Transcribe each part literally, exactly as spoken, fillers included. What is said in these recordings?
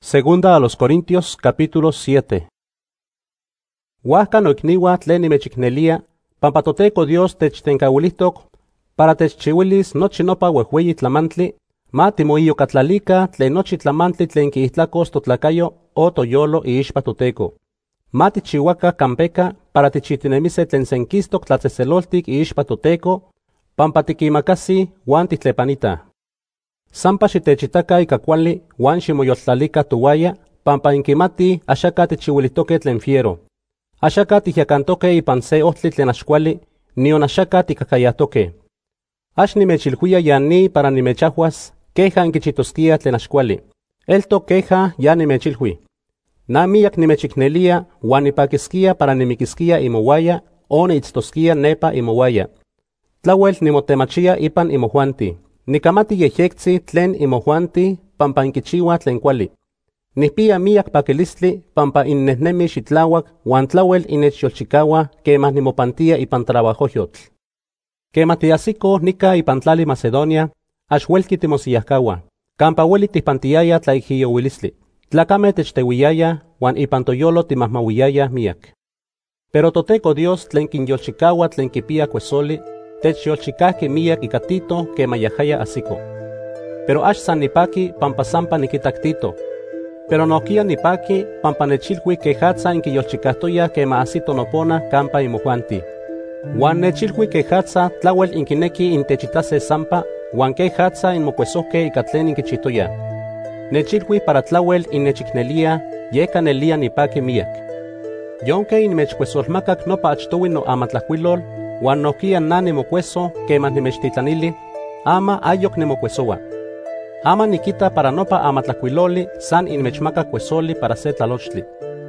Segunda a los Corintios, capítulo siete. Huajka noicniua tlen nimechicnelia, pampa toteco Dios techtencahuilihtoc, para techchiuilis nochi nopa uehueyi tlamantli, ma timoiyocatlalika tlen nochi tlamantli tlen quiihtlacos totlacayo o toyolo iixpa toteco. Ma tichihuaca campeka para tichitinemise tlen senquistoc tlatzeseloltic iixpa toteco, pampa tiquimacasi huan titlepanita. Sampa xitechitaka ika kuali huan ximoyoltlalika towaya, pampa inquimati axaka tichiuilitoque tlen fiero. Axaka tihyacantoque ipan se ohtli tlen axkuali, nion axaka tikacayatoque. Ax nimechilhuia ya ni para nimechahuas, queja inquichitosquia tlen axkuali. Elto queja ya nimechilhui. Na miyak nimechicnelia huan nipaquisquia para nimiquisquia imowaya, o niitztosquia nepa imowaya. Tlauel nimotemachia ipan imohuanti. Nikamati yejectzi tlen imohuanti, pampa inquichiua tlen kuali. Nihpia miyak pakilistli, pampa innehnemi xitlawak, huan tlauel inechyolchikaua, quemah nimopantia ipan trabajoyotl. Quemah tiasiko nika ipan tlali Macedonia, ax huelki timosiyahkaua, campa hueli tihpantiaya tlaijiyouilistli. Tlacame techteuiyaya, huan ipan toyolo timahmauiyaya miyak. Pero toteco Dios tlen kinyolchikaua tlen kipia kuesoli, techyolchikahki miyak ika Tito quema yahaya asiko. Pero ax san nipaki pampa sampa nikitak Tito. Pero nohkia nipaki pampa nechilhui quejatza inkiyolchikahtoya quema asito nopona campa imohuanti. Huan nechilhui quejatza tlauel inkineki intechitase sampa, huan quejatza inmokuesohke ika tlen inkichitoya. Nechilhui para tlauel innechiknelia, yeka nelia nipaki miyak. Yonke inmechkuesolmakak nopa achtowi no amatlahuilol, huan nohkia na nimokueso quemah nimechtitlanili, ama ayok nimokuesowa. Ama nikita para nopa amatlahuiloli san inmechmaka kuesoli para se tlalochtli.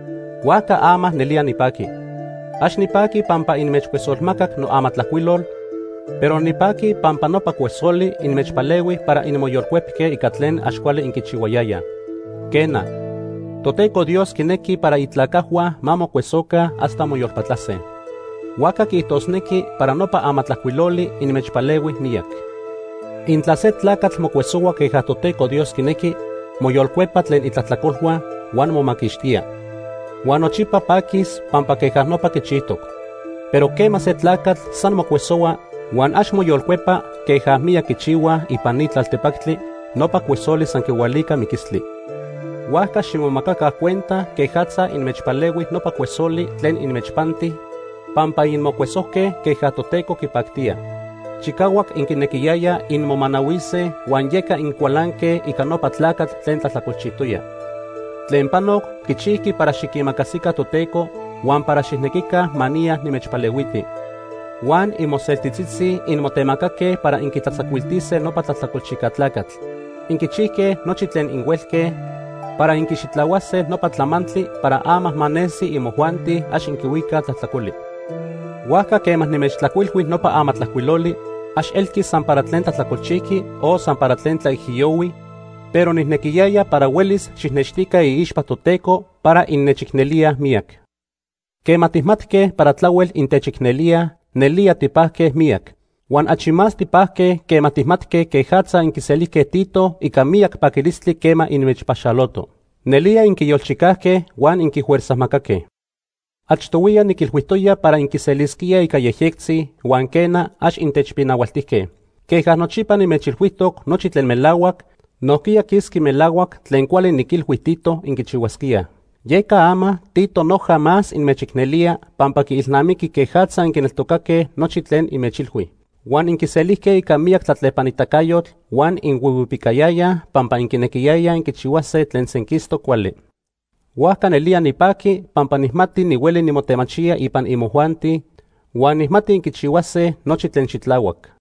Huaka ama nelia nipaki. Ax nipaki pampa inmechkuesolmakak no amatlahuilol, pero nipaki pampa nopa kuesoli inmechpalewi para inmoyolkuepke ika tlen axkuali inkichiuayaya. Kena, toteco Dios kineki para itlacahua mamokuesoka hasta moyolpatlase. Huaka kihtosneki para nopa amatlahuiloli inmechpalewi miyak. Intla se tlacatl mokuesowa queja toteco Dios kineki, moyolkuepa tlen itlatlacolhua, huan momakixtia. Huan nochipa pakis pampa queja nopa kichihtok. Pero quema se tlacatl san mokuesowa, huan ax moyolkuepa queja miyak kichiua ipan ni tlaltepactli, nopa kuesoli san kiualika mikistli. Huajka ximomakaka cuenta quejatza inmechpalewi nopa kuesoli tlen inmechpanti, pampa inmokuesohke queja toteco kipaktia. Chikawak inkinekiyaya inmomanawise huan yeka inkualanke ika nopa tlacatl tlen tlatlacolchihtoya. Tlen panok kichihki para xikimakasika toteco huan para xihnekica mania nimechpalewiti. Huan imoseltitzitzi inmotemakake para inkitlatzakuiltise nopa tlatlacolchika tlacatl. Inkichihke nochi tlen inhuelke, para inkixitlawase nopa tlamantli para amah manesi imohuanti ax inkiuika tlatlacoli. Huajka quemah nimechtlacuilhui nopa amatlahuiloli, ax elki san para tlen tlatlacolchiki o san para tlen tlaijiyowi, pero nihnekiyaya para huelis xichnechtika iixpa toteco para innechiknelia miyak. Quemah tihmatke para tlauel intechiknelia, nelia tipahke miyak, huan achi más tipahke quemah tihmatke quejatza inkiselihke Tito ika miyak pakilistli quema inmechpaxaloto. Nelia inkiyolchikahke huan inkihuerzahmakake. Achtowia nikilhuihtoya para inkiseliskia ika yejectzi, huan kena ax intechpinaualtihke. Queja nochipa nimechilhuihtok nochi tlen melauak, nohkia kiski melauak tlen kuali nikilhui Tito inkichiuaskia. Yeka ama Tito noja más inmechiknelia, pampa kiilnamiki quejatza inkineltokake nochi tlen inmechilhui. Huan inkiselihke ika miyak tlatlepanitacayotl, huan inhuihuipikayaya, pampa inkinekiyaya inkichiuase tlen senkisto kuali. Huajka nelia nipaki, pampa nihmati nihueli nimotemachia ipan imohuanti, huan nihmati inkichiuase nochi tlen xitlauak.